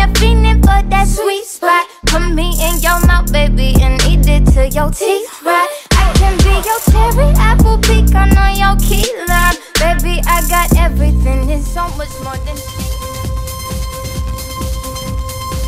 yeah, feeling for that sweet spot. Put me in your mouth, baby, and eat it till your teeth rot. I can be your cherry, apple, pecan on your key lime. Baby, I got everything, it's so much more than